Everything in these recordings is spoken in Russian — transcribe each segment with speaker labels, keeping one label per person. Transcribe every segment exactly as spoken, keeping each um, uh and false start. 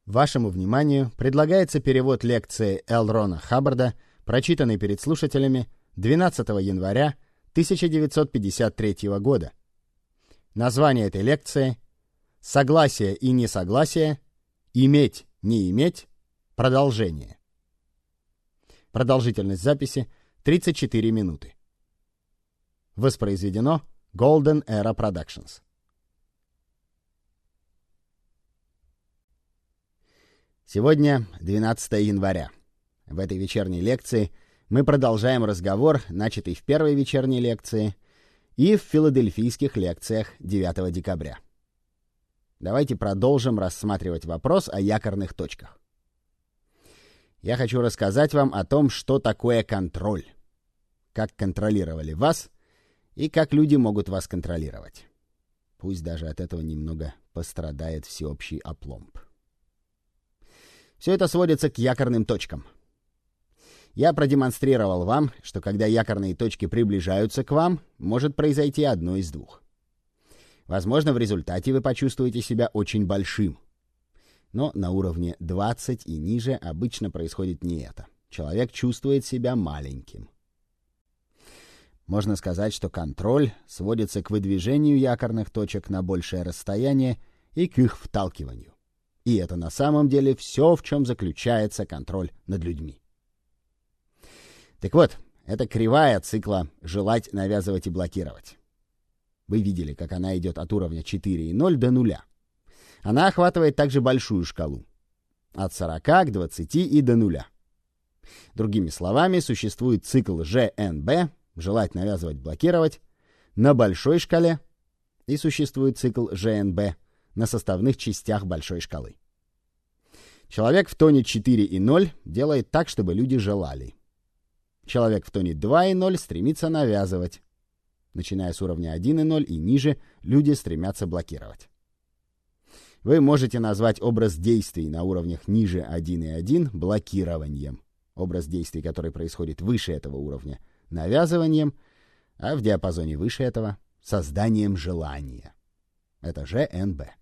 Speaker 1: Вашему вниманию предлагается перевод лекции Л. Рона Хаббарда, прочитанной перед слушателями двенадцатого января тысяча девятьсот пятьдесят третьего года. Название этой лекции «Согласие и несогласие. Иметь, не иметь. Продолжение». Продолжительность записи тридцать четыре минуты. Воспроизведено Golden Era Productions. Сегодня двенадцатое января. В этой вечерней лекции мы продолжаем разговор, начатый в первой вечерней лекции и в филадельфийских лекциях девятого декабря. Давайте продолжим рассматривать вопрос о якорных точках. Я хочу рассказать вам о том, что такое контроль, как контролировали вас и как люди могут вас контролировать. Пусть даже от этого немного пострадает всеобщий опломб. Все это сводится к якорным точкам. Я продемонстрировал вам, что когда якорные точки приближаются к вам, может произойти одно из двух. Возможно, в результате вы почувствуете себя очень большим. Но на уровне двадцать и ниже обычно происходит не это. Человек чувствует себя маленьким. Можно сказать, что контроль сводится к выдвижению якорных точек на большее расстояние и к их вталкиванию. И это на самом деле все, в чем заключается контроль над людьми. Так вот, это кривая цикла «желать, навязывать и блокировать». Вы видели, как она идет от уровня четыре и ноль до нуля. Она охватывает также большую шкалу. От сорока к двадцати и до нуля. Другими словами, существует цикл жэ эн бэ «желать, навязывать, блокировать» на большой шкале и существует цикл жэ эн бэ на составных частях большой шкалы. Человек в тоне четыре и ноль делает так, чтобы люди желали. Человек в тоне два и ноль стремится навязывать. Начиная с уровня один и ноль и ниже, люди стремятся блокировать. Вы можете назвать образ действий на уровнях ниже один и один блокированием. Образ действий, который происходит выше этого уровня, навязыванием, а в диапазоне выше этого созданием желания. Это жэ эн бэ.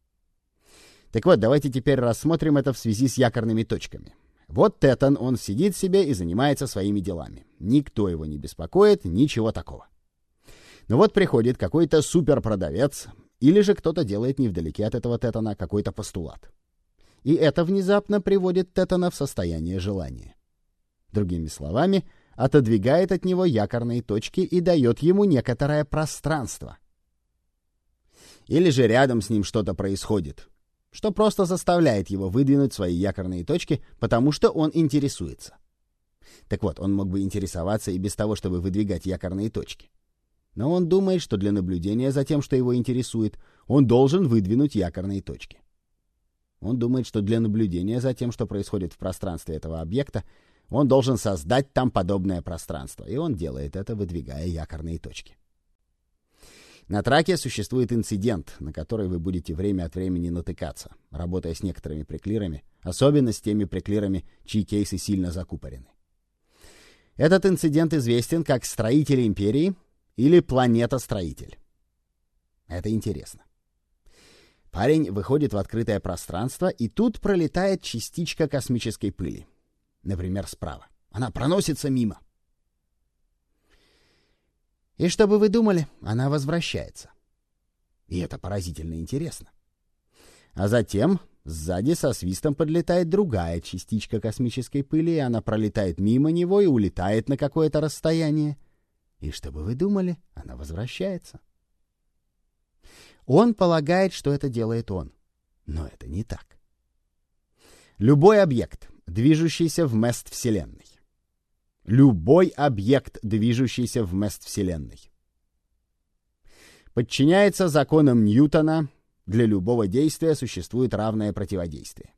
Speaker 1: Так вот, давайте теперь рассмотрим это в связи с якорными точками. Вот Тетан, он сидит себе и занимается своими делами. Никто его не беспокоит, ничего такого. Но вот приходит какой-то суперпродавец, или же кто-то делает невдалеке от этого Тетана какой-то постулат. И это внезапно приводит Тетана в состояние желания. Другими словами, отодвигает от него якорные точки и дает ему некоторое пространство. Или же рядом с ним что-то происходит, что просто заставляет его выдвинуть свои якорные точки, потому что он интересуется. Так вот, он мог бы интересоваться и без того, чтобы выдвигать якорные точки. Но он думает, что для наблюдения за тем, что его интересует, он должен выдвинуть якорные точки. Он думает, что для наблюдения за тем, что происходит в пространстве этого объекта, он должен создать там подобное пространство, и он делает это, выдвигая якорные точки. На траке существует инцидент, на который вы будете время от времени натыкаться, работая с некоторыми преклирами, особенно с теми преклирами, чьи кейсы сильно закупорены. Этот инцидент известен как «Строитель империи» или «Планета-строитель». Это интересно. Парень выходит в открытое пространство, и тут пролетает частичка космической пыли. Например, справа. Она проносится мимо. И что бы вы думали, она возвращается. И это поразительно интересно. А затем сзади со свистом подлетает другая частичка космической пыли, и она пролетает мимо него и улетает на какое-то расстояние. И что бы вы думали, она возвращается. Он полагает, что это делает он. Но это не так. Любой объект, движущийся в мест Вселенной, Любой объект, движущийся в мест Вселенной, подчиняется законам Ньютона. Для любого действия существует равное противодействие.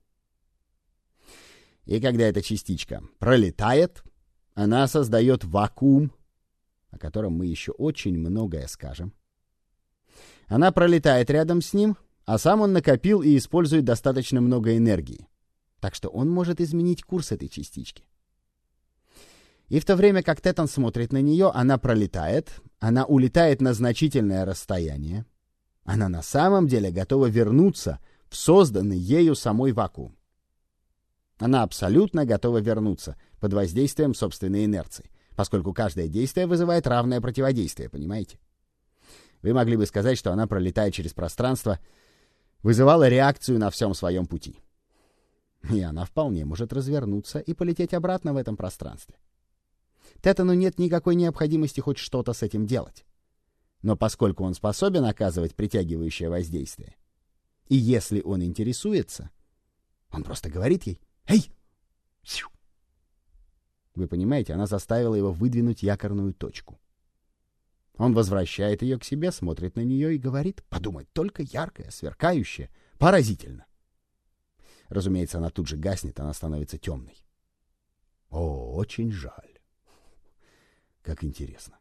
Speaker 1: И когда эта частичка пролетает, она создает вакуум, о котором мы еще очень многое скажем. Она пролетает рядом с ним, а сам он накопил и использует достаточно много энергии, так что он может изменить курс этой частички. И в то время как Тетан смотрит на нее, она пролетает, она улетает на значительное расстояние, она на самом деле готова вернуться в созданный ею самой вакуум. Она абсолютно готова вернуться под воздействием собственной инерции, поскольку каждое действие вызывает равное противодействие, понимаете? Вы могли бы сказать, что она, пролетая через пространство, вызывала реакцию на всем своем пути. И она вполне может развернуться и полететь обратно в этом пространстве. Тетану нет никакой необходимости хоть что-то с этим делать. Но поскольку он способен оказывать притягивающее воздействие, и если он интересуется, он просто говорит ей: «Эй!» Вы понимаете, она заставила его выдвинуть якорную точку. Он возвращает ее к себе, смотрит на нее и говорит: «Подумать только, яркое, сверкающее, поразительно». Разумеется, она тут же гаснет, она становится темной. О, очень жаль. Как интересно.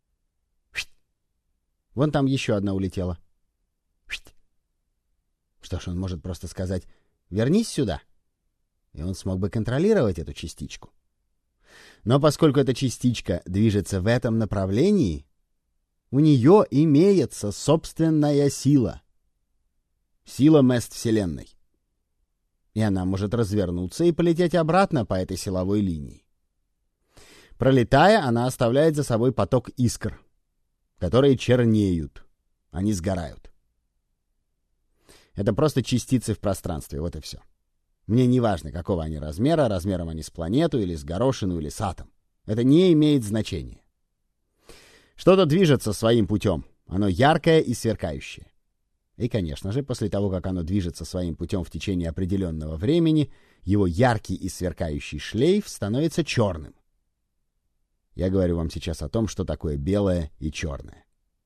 Speaker 1: Вон там еще одна улетела. Что ж, он может просто сказать: «Вернись сюда». И он смог бы контролировать эту частичку. Но поскольку эта частичка движется в этом направлении, у нее имеется собственная сила. Сила мест Вселенной. И она может развернуться и полететь обратно по этой силовой линии. Пролетая, она оставляет за собой поток искр, которые чернеют, они сгорают. Это просто частицы в пространстве, вот и все. Мне не важно, какого они размера, размером они с планету, или с горошину, или с атом. Это не имеет значения. Что-то движется своим путем, оно яркое и сверкающее. И, конечно же, после того, как оно движется своим путем в течение определенного времени, его яркий и сверкающий шлейф становится черным. Я говорю вам сейчас о том, что такое белое и черное.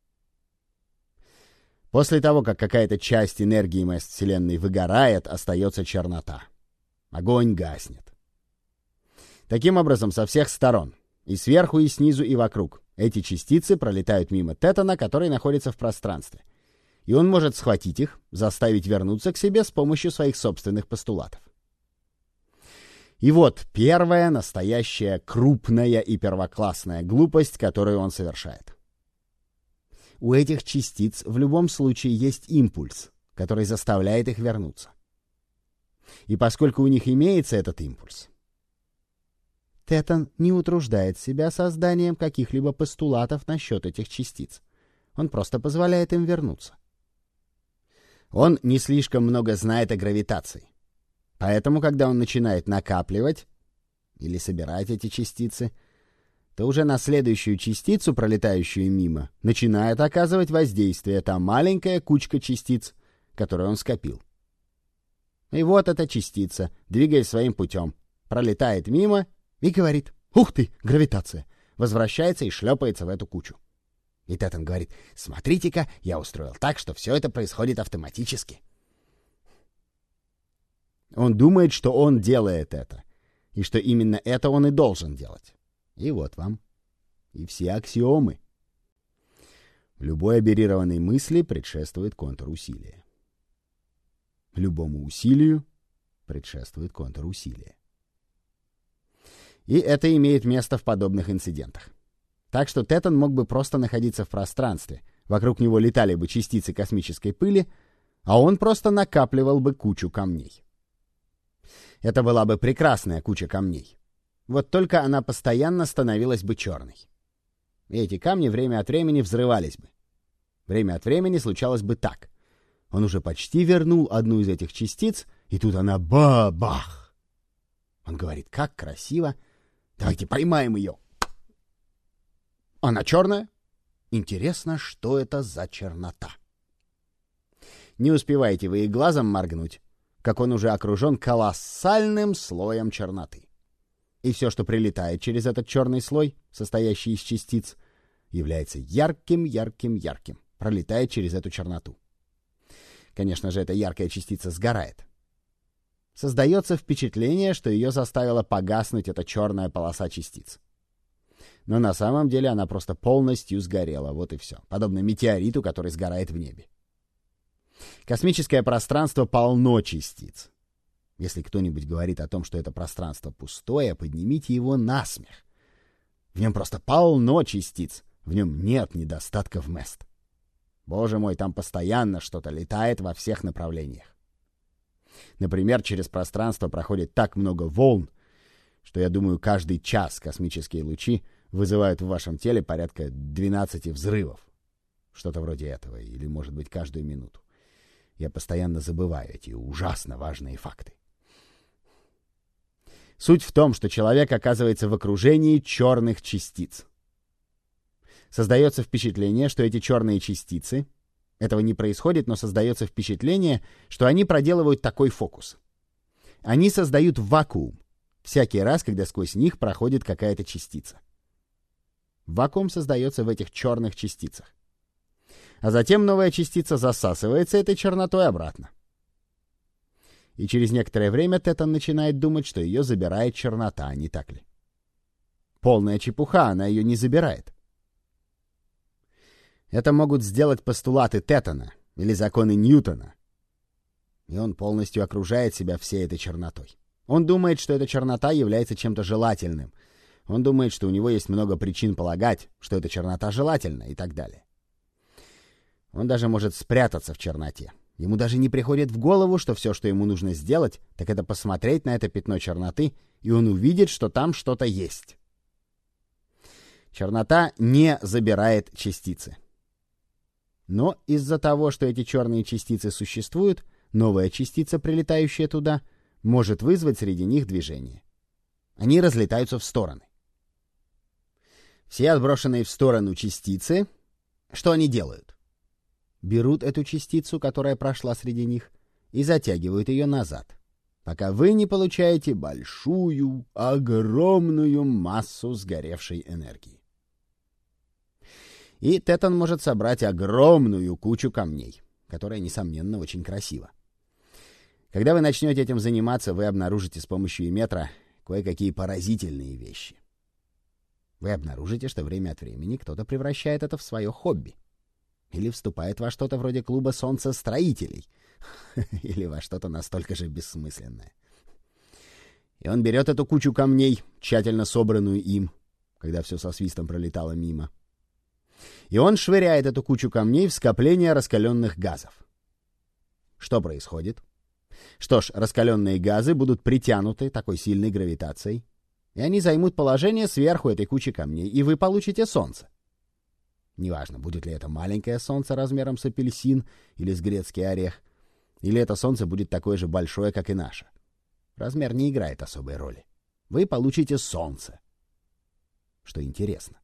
Speaker 1: После того, как какая-то часть энергии масс Вселенной выгорает, остается чернота. Огонь гаснет. Таким образом, со всех сторон, и сверху, и снизу, и вокруг, эти частицы пролетают мимо Тетана, который находится в пространстве. И он может схватить их, заставить вернуться к себе с помощью своих собственных постулатов. И вот первая настоящая крупная и первоклассная глупость, которую он совершает. У этих частиц в любом случае есть импульс, который заставляет их вернуться. И поскольку у них имеется этот импульс, Тетан не утруждает себя созданием каких-либо постулатов насчет этих частиц. Он просто позволяет им вернуться. Он не слишком много знает о гравитации. Поэтому, когда он начинает накапливать или собирать эти частицы, то уже на следующую частицу, пролетающую мимо, начинает оказывать воздействие та маленькая кучка частиц, которую он скопил. И вот эта частица, двигаясь своим путем, пролетает мимо и говорит: «Ух ты, гравитация!» Возвращается и шлепается в эту кучу. И Тетан говорит: «Смотрите-ка, я устроил так, что все это происходит автоматически». Он думает, что он делает это, и что именно это он и должен делать. И вот вам и все аксиомы. Любой аберрированной мысли предшествует контрусилие. Любому усилию предшествует контрусилие. И это имеет место в подобных инцидентах. Так что Тетан мог бы просто находиться в пространстве, вокруг него летали бы частицы космической пыли, а он просто накапливал бы кучу камней. Это была бы прекрасная куча камней. Вот только она постоянно становилась бы черной. И эти камни время от времени взрывались бы. Время от времени случалось бы так. Он уже почти вернул одну из этих частиц, и тут она ба-бах! Он говорит: «Как красиво! Давайте поймаем ее!» Она черная? Интересно, что это за чернота? Не успеваете вы и глазом моргнуть, как он уже окружен колоссальным слоем черноты. И все, что прилетает через этот черный слой, состоящий из частиц, является ярким-ярким-ярким, пролетает через эту черноту. Конечно же, эта яркая частица сгорает. Создается впечатление, что ее заставила погаснуть эта черная полоса частиц. Но на самом деле она просто полностью сгорела, вот и все, подобно метеориту, который сгорает в небе. Космическое пространство полно частиц. Если кто-нибудь говорит о том, что это пространство пустое, поднимите его на смех. В нем просто полно частиц, в нем нет недостатков мест. Боже мой, там постоянно что-то летает во всех направлениях. Например, через пространство проходит так много волн, что, я думаю, каждый час космические лучи вызывают в вашем теле порядка двенадцати взрывов. Что-то вроде этого, или, может быть, каждую минуту. Я постоянно забываю эти ужасно важные факты. Суть в том, что человек оказывается в окружении черных частиц. Создается впечатление, что эти черные частицы... Этого не происходит, но создается впечатление, что они проделывают такой фокус. Они создают вакуум всякий раз, когда сквозь них проходит какая-то частица. Вакуум создается в этих черных частицах. А затем новая частица засасывается этой чернотой обратно. И через некоторое время Тетон начинает думать, что ее забирает чернота, не так ли? Полная чепуха, она ее не забирает. Это могут сделать постулаты Тетона или законы Ньютона. И он полностью окружает себя всей этой чернотой. Он думает, что эта чернота является чем-то желательным. Он думает, что у него есть много причин полагать, что эта чернота желательна и так далее. Он даже может спрятаться в черноте. Ему даже не приходит в голову, что все, что ему нужно сделать, так это посмотреть на это пятно черноты, и он увидит, что там что-то есть. Чернота не забирает частицы. Но из-за того, что эти черные частицы существуют, новая частица, прилетающая туда, может вызвать среди них движение. Они разлетаются в стороны. Все отброшенные в сторону частицы, что они делают? Берут эту частицу, которая прошла среди них, и затягивают ее назад, пока вы не получаете большую, огромную массу сгоревшей энергии. И Тетон может собрать огромную кучу камней, которая, несомненно, очень красива. Когда вы начнете этим заниматься, вы обнаружите с помощью эмметра кое-какие поразительные вещи. Вы обнаружите, что время от времени кто-то превращает это в свое хобби. Или вступает во что-то вроде клуба солнцестроителей. Или во что-то настолько же бессмысленное. И он берет эту кучу камней, тщательно собранную им, когда все со свистом пролетало мимо. И он швыряет эту кучу камней в скопление раскаленных газов. Что происходит? Что ж, раскаленные газы будут притянуты такой сильной гравитацией, и они займут положение сверху этой кучи камней, и вы получите солнце. Неважно, будет ли это маленькое солнце размером с апельсин или с грецкий орех, или это солнце будет такое же большое, как и наше. Размер не играет особой роли. Вы получите солнце. Что интересно.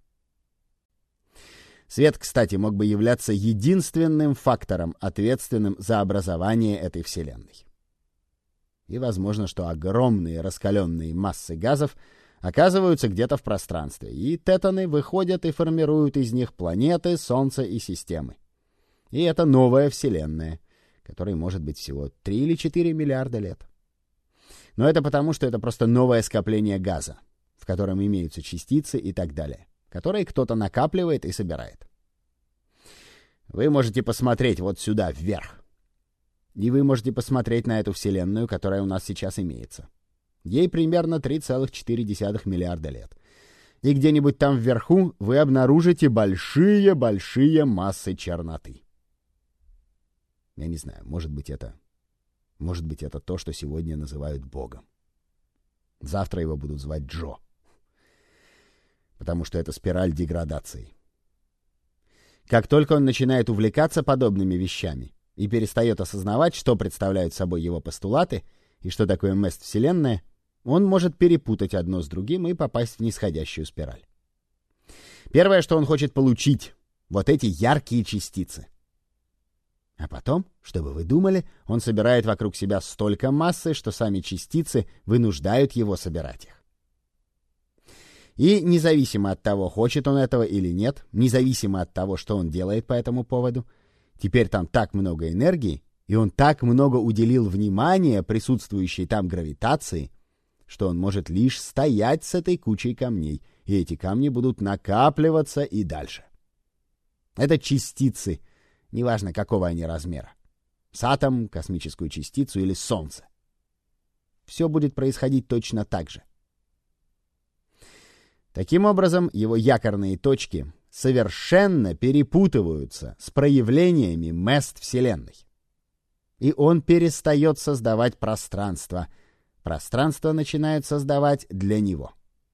Speaker 1: Свет, кстати, мог бы являться единственным фактором, ответственным за образование этой Вселенной. И возможно, что огромные раскаленные массы газов оказываются где-то в пространстве, и тетоны выходят и формируют из них планеты, Солнце и системы. И это новая Вселенная, которой может быть всего три или четыре миллиарда лет. Но это потому, что это просто новое скопление газа, в котором имеются частицы и так далее, которые кто-то накапливает и собирает. Вы можете посмотреть вот сюда, вверх. И вы можете посмотреть на эту Вселенную, которая у нас сейчас имеется. Ей примерно три целых четыре десятых миллиарда лет. И где-нибудь там вверху вы обнаружите большие-большие массы черноты. Я не знаю, может быть это... Может быть это то, что сегодня называют Богом. Завтра его будут звать Джо. Потому что это спираль деградации. Как только он начинает увлекаться подобными вещами и перестает осознавать, что представляют собой его постулаты и что такое мест-вселенная, он может перепутать одно с другим и попасть в нисходящую спираль. Первое, что он хочет получить — вот эти яркие частицы. А потом, чтобы вы думали, он собирает вокруг себя столько массы, что сами частицы вынуждают его собирать их. И независимо от того, хочет он этого или нет, независимо от того, что он делает по этому поводу, теперь там так много энергии, и он так много уделил внимания присутствующей там гравитации, что он может лишь стоять с этой кучей камней, и эти камни будут накапливаться и дальше. Это частицы, неважно какого они размера. С атом, космическую частицу или Солнце. Все будет происходить точно так же. Таким образом, его якорные точки совершенно перепутываются с проявлениями мест Вселенной. И он перестает создавать пространство. Пространство начинает создавать для него.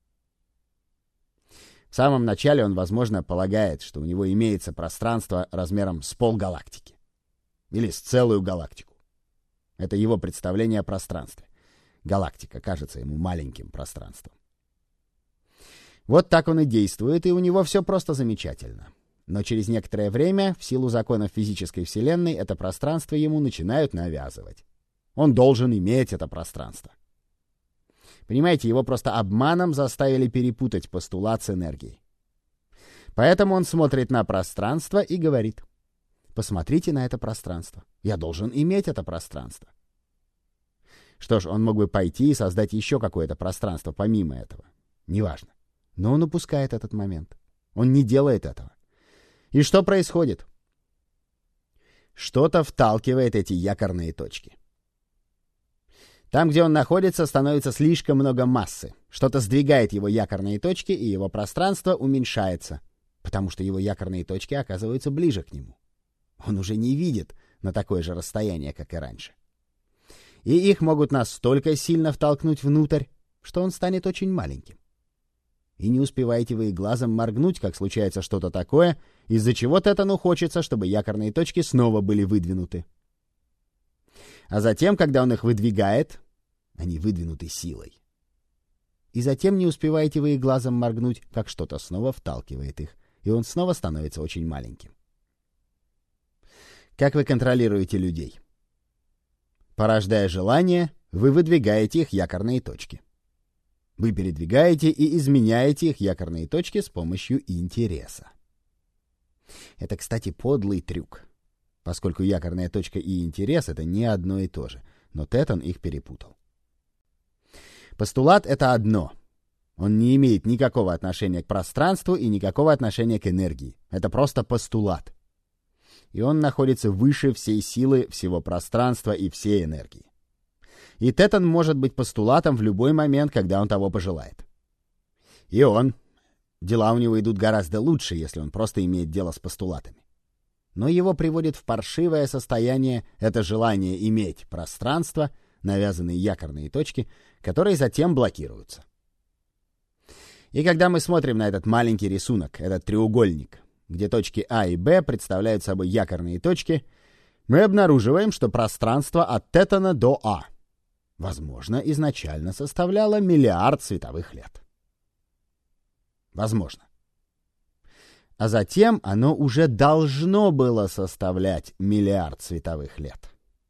Speaker 1: В самом начале он, возможно, полагает, что у него имеется пространство размером с полгалактики. Или с целую галактику. Это его представление о пространстве. Галактика кажется ему маленьким пространством. Вот так он и действует, и у него все просто замечательно. Но через некоторое время, в силу законов физической вселенной, это пространство ему начинают навязывать. Он должен иметь это пространство. Понимаете, его просто обманом заставили перепутать постулат с энергией. Поэтому он смотрит на пространство и говорит: посмотрите на это пространство. Я должен иметь это пространство. Что ж, он мог бы пойти и создать еще какое-то пространство помимо этого. Неважно. Но он упускает этот момент. Он не делает этого. И что происходит? Что-то вталкивает эти якорные точки. Там, где он находится, становится слишком много массы. Что-то сдвигает его якорные точки, и его пространство уменьшается, потому что его якорные точки оказываются ближе к нему. Он уже не видит на такое же расстояние, как и раньше. И их могут настолько сильно втолкнуть внутрь, что он станет очень маленьким. И не успеваете вы и глазом моргнуть, как случается что-то такое, из-за чего Тетану хочется, чтобы якорные точки снова были выдвинуты. А затем, когда он их выдвигает, они выдвинуты силой. И затем не успеваете вы и глазом моргнуть, как что-то снова вталкивает их, и он снова становится очень маленьким. Как вы контролируете людей? Порождая желание, вы выдвигаете их якорные точки. Вы передвигаете и изменяете их якорные точки с помощью интереса. Это, кстати, подлый трюк, поскольку якорная точка и интерес — это не одно и то же, но Тетан их перепутал. Постулат — это одно. Он не имеет никакого отношения к пространству и никакого отношения к энергии. Это просто постулат. И он находится выше всей силы, всего пространства и всей энергии. И Тетан может быть постулатом в любой момент, когда он того пожелает. И он. Дела у него идут гораздо лучше, если он просто имеет дело с постулатами. Но его приводит в паршивое состояние это желание иметь пространство, навязанные якорные точки, которые затем блокируются. И когда мы смотрим на этот маленький рисунок, этот треугольник, где точки А и Б представляют собой якорные точки, мы обнаруживаем, что пространство от Тетана до А, возможно, изначально составляло миллиард световых лет. Возможно. А затем оно уже должно было составлять миллиард световых лет.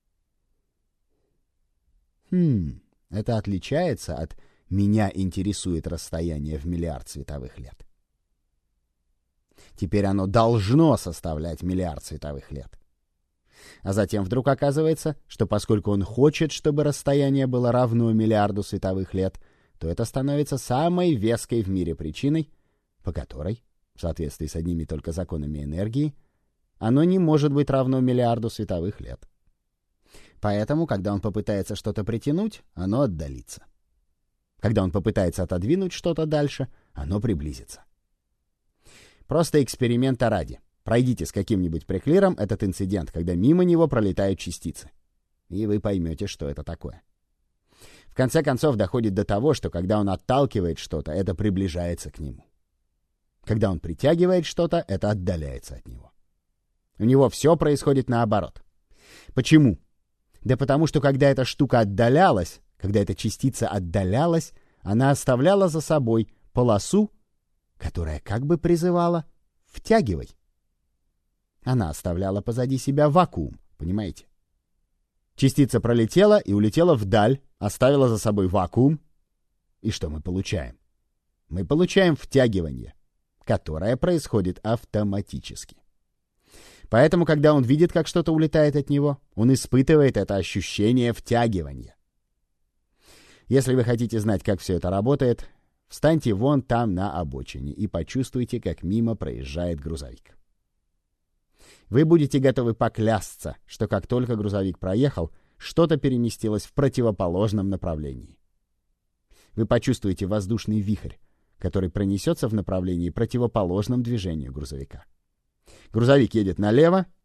Speaker 1: Хм, это отличается от «меня интересует расстояние в миллиард световых лет». Теперь оно должно составлять миллиард световых лет. А затем вдруг оказывается, что поскольку он хочет, чтобы расстояние было равно миллиарду световых лет, то это становится самой веской в мире причиной, по которой, в соответствии с одними только законами энергии, оно не может быть равно миллиарду световых лет. Поэтому, когда он попытается что-то притянуть, оно отдалится. Когда он попытается отодвинуть что-то дальше, оно приблизится. Просто эксперимента ради. Пройдите с каким-нибудь приклиром этот инцидент, когда мимо него пролетают частицы. И вы поймете, что это такое. В конце концов, доходит до того, что когда он отталкивает что-то, это приближается к нему. Когда он притягивает что-то, это отдаляется от него. У него все происходит наоборот. Почему? Да потому что когда эта штука отдалялась, когда эта частица отдалялась, она оставляла за собой полосу, которая как бы призывала «втягивай». Она оставляла позади себя вакуум, понимаете? Частица пролетела и улетела вдаль, оставила за собой вакуум. И что мы получаем? Мы получаем втягивание, которое происходит автоматически. Поэтому, когда он видит, как что-то улетает от него, он испытывает это ощущение втягивания. Если вы хотите знать, как все это работает, встаньте вон там на обочине и почувствуйте, как мимо проезжает грузовик. Вы будете готовы поклясться, что как только грузовик проехал, что-то переместилось в противоположном направлении. Вы почувствуете воздушный вихрь, который пронесется в направлении противоположном движению грузовика. Грузовик едет налево,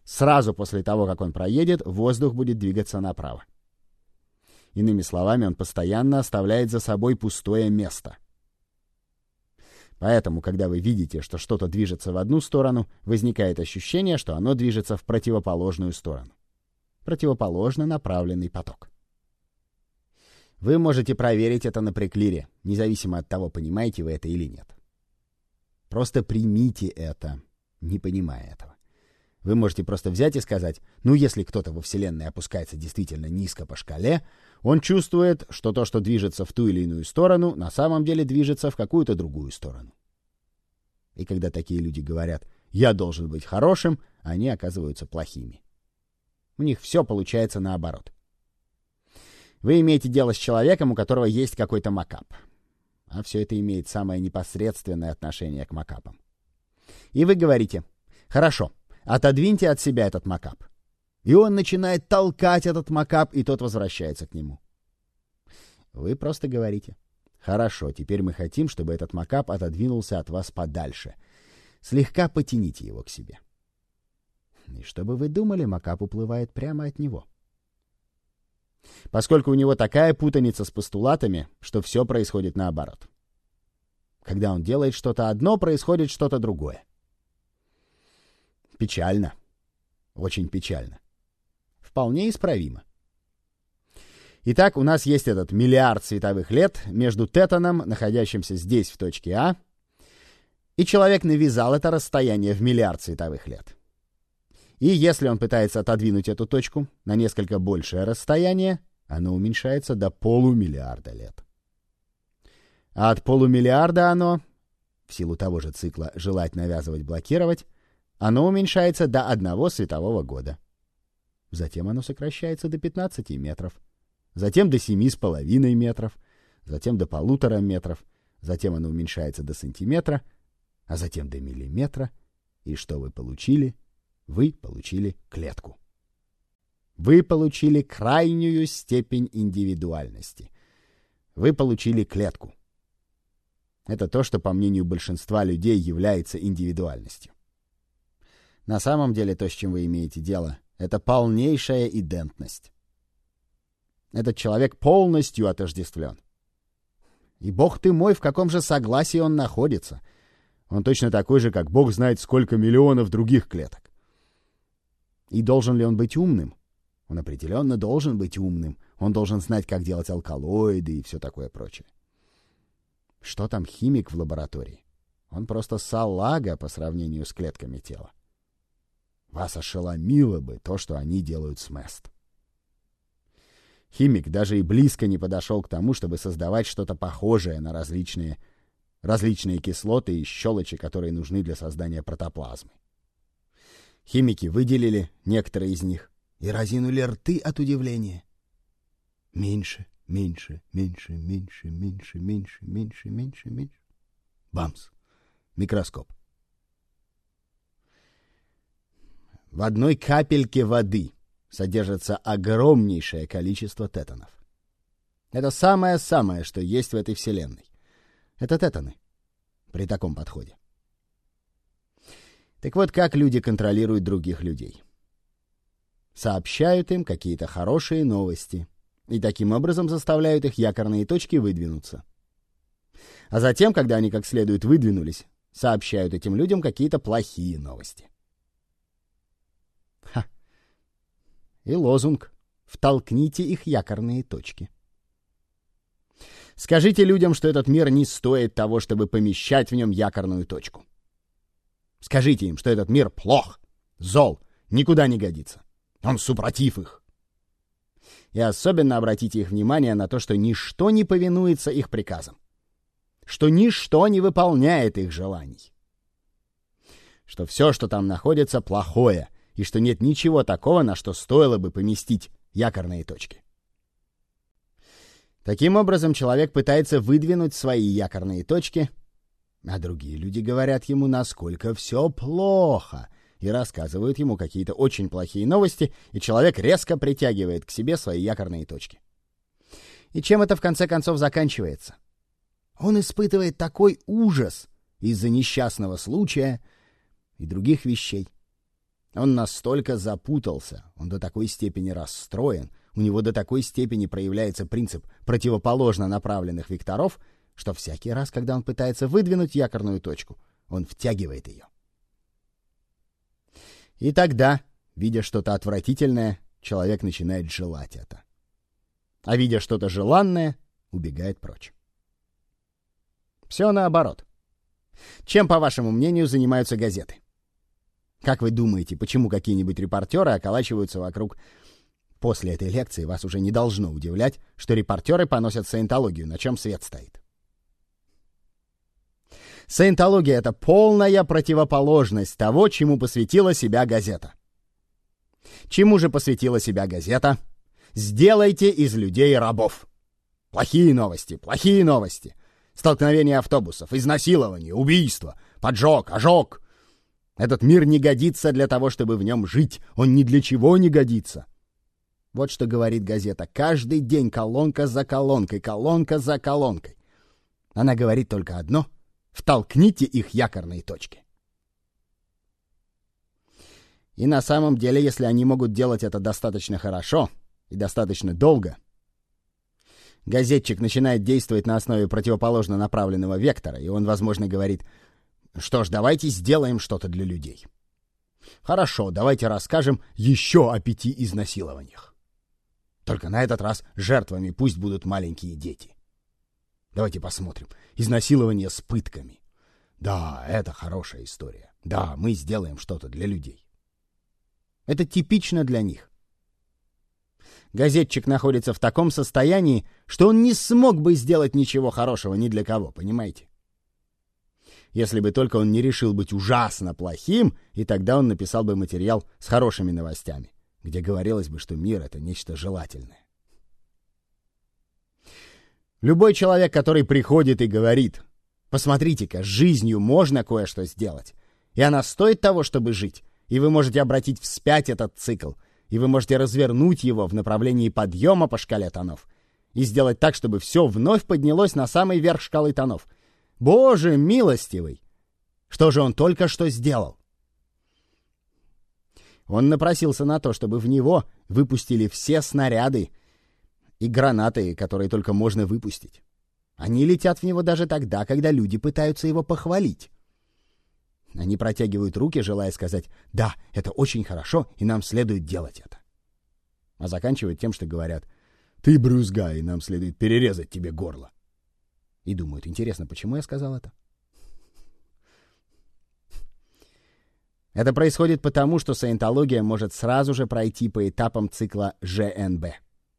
Speaker 1: Сразу после того, как он проедет, воздух будет двигаться направо. Иными словами, он постоянно оставляет за собой пустое место. Поэтому, когда вы видите, что что-то движется в одну сторону, возникает ощущение, что оно движется в противоположную сторону. Противоположно направленный поток. Вы можете проверить это на преклире, независимо от того, понимаете вы это или нет. Просто примите это, не понимая этого. Вы можете просто взять и сказать, ну, если кто-то во Вселенной опускается действительно низко по шкале, он чувствует, что то, что движется в ту или иную сторону, на самом деле движется в какую-то другую сторону. И когда такие люди говорят «я должен быть хорошим», они оказываются плохими. У них все получается наоборот. Вы имеете дело с человеком, у которого есть какой-то макап. А все это имеет самое непосредственное отношение к макапам. И вы говорите «хорошо». Отодвиньте от себя этот макап. И он начинает толкать этот макап, и тот возвращается к нему. Вы просто говорите: хорошо, теперь мы хотим, чтобы этот макап отодвинулся от вас подальше. Слегка потяните его к себе. И что бы вы думали, макап уплывает прямо от него. Поскольку у него такая путаница с постулатами, что все происходит наоборот. Когда он делает что-то одно, происходит что-то другое. Печально. Очень печально. Вполне исправимо. Итак, у нас есть этот миллиард световых лет между тетаном, находящимся здесь, в точке А, и человек навязал это расстояние в миллиард световых лет. И если он пытается отодвинуть эту точку на несколько большее расстояние, оно уменьшается до полумиллиарда лет. А от полумиллиарда оно, в силу того же цикла желать, навязывать, блокировать, оно уменьшается до одного светового года. Затем оно сокращается до пятнадцати метров. Затем до семи с половиной метров. Затем до полутора метров. Затем оно уменьшается до сантиметра. А затем до миллиметра. И что вы получили? Вы получили клетку. Вы получили крайнюю степень индивидуальности. Вы получили клетку. Это то, что, по мнению большинства людей, является индивидуальностью. На самом деле то, с чем вы имеете дело, это полнейшая идентность. Этот человек полностью отождествлен. И бог ты мой, в каком же согласии он находится. Он точно такой же, как бог знает сколько миллионов других клеток. И должен ли он быть умным? Он определенно должен быть умным. Он должен знать, как делать алкалоиды и все такое прочее. Что там химик в лаборатории? Он просто салага по сравнению с клетками тела. Вас ошеломило бы то, что они делают с Мест. Химик даже и близко не подошел к тому, чтобы создавать что-то похожее на различные, различные кислоты и щелочи, которые нужны для создания протоплазмы. Химики выделили некоторые из них и разинули рты от удивления. Меньше, меньше, меньше, меньше, меньше, меньше, меньше, меньше, меньше. Бамс! Микроскоп. В одной капельке воды содержится огромнейшее количество тетанов. Это самое-самое, что есть в этой вселенной. Это тетаны при таком подходе. Так вот, как люди контролируют других людей? Сообщают им какие-то хорошие новости и таким образом заставляют их якорные точки выдвинуться. А затем, когда они как следует выдвинулись, сообщают этим людям какие-то плохие новости. Ха! И лозунг: втолкните их якорные точки. Скажите людям, что этот мир не стоит того, чтобы помещать в нем якорную точку. Скажите им, что этот мир плох, зол, никуда не годится. Он супротив их. И особенно обратите их внимание на то, что ничто не повинуется их приказам, что ничто не выполняет их желаний, что все, что там находится, плохое, и что нет ничего такого, на что стоило бы поместить якорные точки. Таким образом, человек пытается выдвинуть свои якорные точки, а другие люди говорят ему, насколько все плохо, и рассказывают ему какие-то очень плохие новости, и человек резко притягивает к себе свои якорные точки. И чем это в конце концов заканчивается? Он испытывает такой ужас из-за несчастного случая и других вещей. Он настолько запутался, он до такой степени расстроен, у него до такой степени проявляется принцип противоположно направленных векторов, что всякий раз, когда он пытается выдвинуть якорную точку, он втягивает ее. И тогда, видя что-то отвратительное, человек начинает желать это. А видя что-то желанное, убегает прочь. Все наоборот. Чем, по вашему мнению, занимаются газеты? Как вы думаете, почему какие-нибудь репортеры околачиваются вокруг... После этой лекции вас уже не должно удивлять, что репортеры поносят саентологию, на чем свет стоит. Саентология — это полная противоположность того, чему посвятила себя газета. Чему же посвятила себя газета? Сделайте из людей рабов. Плохие новости, плохие новости. Столкновение автобусов, изнасилование, убийство, поджог, ожог. Этот мир не годится для того, чтобы в нем жить. Он ни для чего не годится. Вот что говорит газета. Каждый день колонка за колонкой, колонка за колонкой. Она говорит только одно: втолкните их якорные точки. И на самом деле, если они могут делать это достаточно хорошо и достаточно долго, газетчик начинает действовать на основе противоположно направленного вектора, и он, возможно, говорит: что ж, давайте сделаем что-то для людей. Хорошо, давайте расскажем еще о пяти изнасилованиях. Только на этот раз жертвами пусть будут маленькие дети. Давайте посмотрим. Изнасилование с пытками. Да, это хорошая история. Да, мы сделаем что-то для людей. Это типично для них. Газетчик находится в таком состоянии, что он не смог бы сделать ничего хорошего ни для кого, понимаете? Если бы только он не решил быть ужасно плохим, и тогда он написал бы материал с хорошими новостями, где говорилось бы, что мир — это нечто желательное. Любой человек, который приходит и говорит: посмотрите-ка, с жизнью можно кое-что сделать, и она стоит того, чтобы жить, и вы можете обратить вспять этот цикл, и вы можете развернуть его в направлении подъема по шкале тонов и сделать так, чтобы все вновь поднялось на самый верх шкалы тонов. Боже милостивый! Что же он только что сделал? Он напросился на то, чтобы в него выпустили все снаряды и гранаты, которые только можно выпустить. Они летят в него даже тогда, когда люди пытаются его похвалить. Они протягивают руки, желая сказать: «Да, это очень хорошо, и нам следует делать это». А заканчивают тем, что говорят: «Ты брюзга, и нам следует перерезать тебе горло». И думают: интересно, почему я сказал это? Это происходит потому, что саентология может сразу же пройти по этапам цикла жэ эн бэ.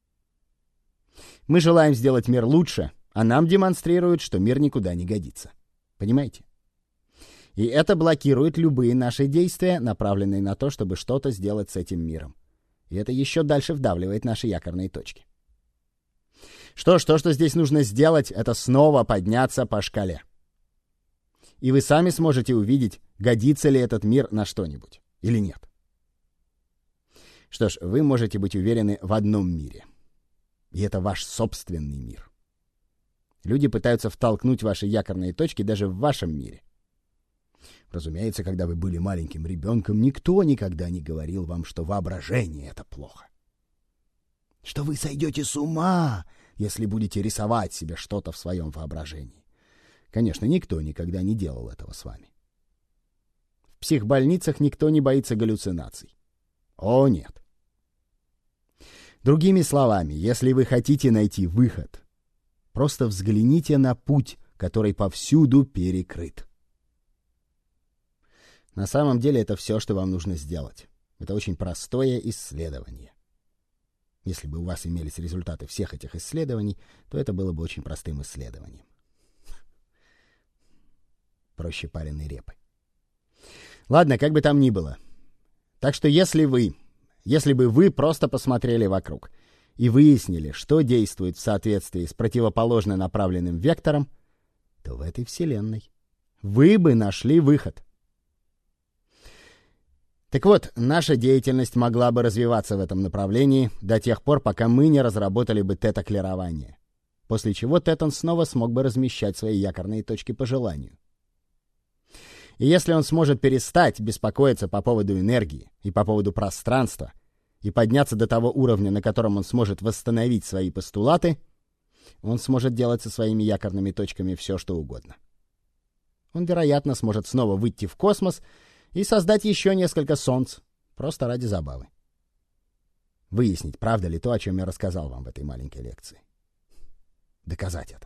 Speaker 1: Мы желаем сделать мир лучше, а нам демонстрируют, что мир никуда не годится. Понимаете? И это блокирует любые наши действия, направленные на то, чтобы что-то сделать с этим миром. И это еще дальше вдавливает наши якорные точки. Что ж, то, что здесь нужно сделать, это снова подняться по шкале. И вы сами сможете увидеть, годится ли этот мир на что-нибудь или нет. Что ж, вы можете быть уверены в одном мире. И это ваш собственный мир. Люди пытаются втолкнуть ваши якорные точки даже в вашем мире. Разумеется, когда вы были маленьким ребенком, никто никогда не говорил вам, что воображение — это плохо. Что вы сойдете с ума, если будете рисовать себе что-то в своем воображении. Конечно, никто никогда не делал этого с вами. В психбольницах никто не боится галлюцинаций. О, нет. Другими словами, если вы хотите найти выход, просто взгляните на путь, который повсюду перекрыт. На самом деле это все, что вам нужно сделать. Это очень простое исследование. Если бы у вас имелись результаты всех этих исследований, то это было бы очень простым исследованием. Проще пареной репы. Ладно, как бы там ни было. Так что если вы, если бы вы просто посмотрели вокруг и выяснили, что действует в соответствии с противоположно направленным вектором, то в этой вселенной вы бы нашли выход. Так вот, наша деятельность могла бы развиваться в этом направлении до тех пор, пока мы не разработали бы тета-клирование, после чего тетон снова смог бы размещать свои якорные точки по желанию. И если он сможет перестать беспокоиться по поводу энергии и по поводу пространства и подняться до того уровня, на котором он сможет восстановить свои постулаты, он сможет делать со своими якорными точками все, что угодно. Он, вероятно, сможет снова выйти в космос и создать еще несколько солнц, просто ради забавы. Выяснить, правда ли то, о чем я рассказал вам в этой маленькой лекции. Доказать это.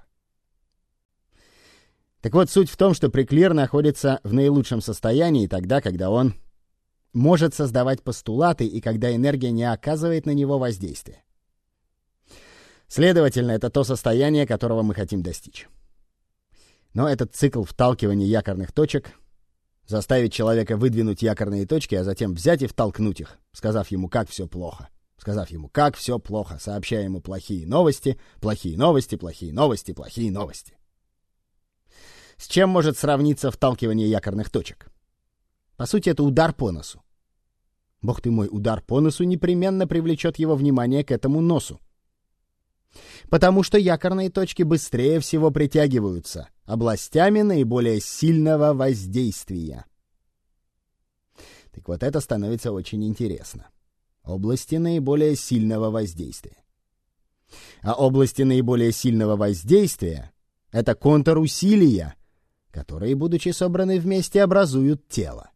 Speaker 1: Так вот, суть в том, что приклир находится в наилучшем состоянии тогда, когда он может создавать постулаты и когда энергия не оказывает на него воздействия. Следовательно, это то состояние, которого мы хотим достичь. Но этот цикл вталкивания якорных точек заставит человека выдвинуть якорные точки, а затем взять и втолкнуть их, сказав ему, как все плохо. Сказав ему, как все плохо, сообщая ему плохие новости, плохие новости, плохие новости, плохие новости. С чем может сравниться вталкивание якорных точек? По сути, это удар по носу. Бог ты мой, удар по носу непременно привлечет его внимание к этому носу. Потому что якорные точки быстрее всего притягиваются областями наиболее сильного воздействия. Так вот, это становится очень интересно. Области наиболее сильного воздействия. А области наиболее сильного воздействия — это контур усилия, которые, будучи собраны вместе, образуют тело.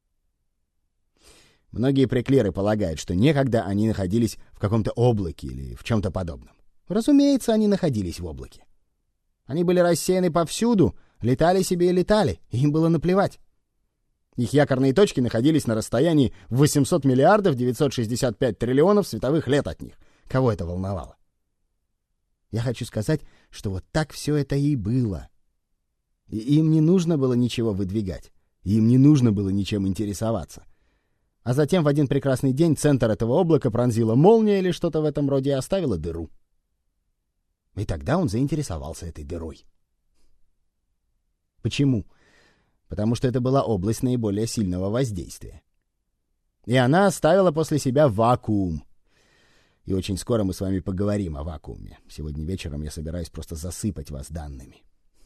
Speaker 1: Многие приклиры полагают, что некогда они находились в каком-то облаке или в чем-то подобном. Разумеется, они находились в облаке. Они были рассеяны повсюду, летали себе и летали, и им было наплевать. Их якорные точки находились на расстоянии в восемьсот миллиардов девятьсот шестьдесят пять триллионов световых лет от них. Кого это волновало? Я хочу сказать, что вот так все это и было. И им не нужно было ничего выдвигать. Им не нужно было ничем интересоваться. А затем в один прекрасный день центр этого облака пронзила молния или что-то в этом роде и оставила дыру. И тогда он заинтересовался этой дырой. Почему? Потому что это была область наиболее сильного воздействия. И она оставила после себя вакуум. И очень скоро мы с вами поговорим о вакууме. Сегодня вечером я собираюсь просто засыпать вас данными.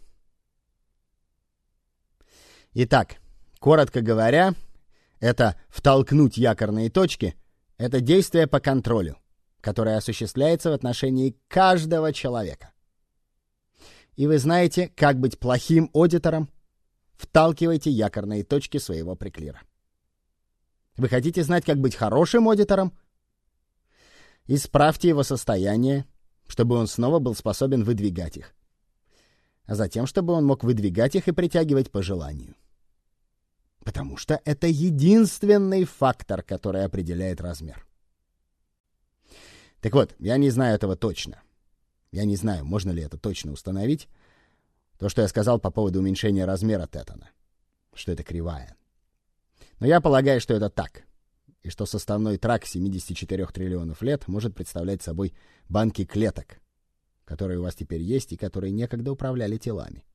Speaker 1: Итак, коротко говоря, это втолкнуть якорные точки — это действие по контролю, которое осуществляется в отношении каждого человека. И вы знаете, как быть плохим аудитором? Вталкивайте якорные точки своего приклира. Вы хотите знать, как быть хорошим аудитором? Исправьте его состояние, чтобы он снова был способен выдвигать их. А затем, чтобы он мог выдвигать их и притягивать по желанию. Потому что это единственный фактор, который определяет размер. Так вот, я не знаю этого точно. Я не знаю, можно ли это точно установить. То, что я сказал по поводу уменьшения размера тетана. Что это кривая. Но я полагаю, что это так. И что составной тракт семидесяти четырёх триллионов лет может представлять собой банки клеток, которые у вас теперь есть и которые некогда управляли телами.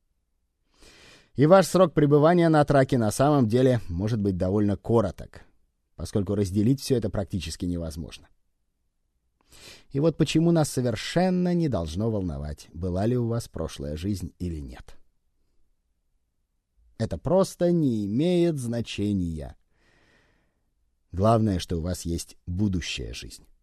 Speaker 1: И ваш срок пребывания на траке на самом деле может быть довольно короток, поскольку разделить все это практически невозможно. И вот почему нас совершенно не должно волновать, была ли у вас прошлая жизнь или нет. Это просто не имеет значения. Главное, что у вас есть будущая жизнь.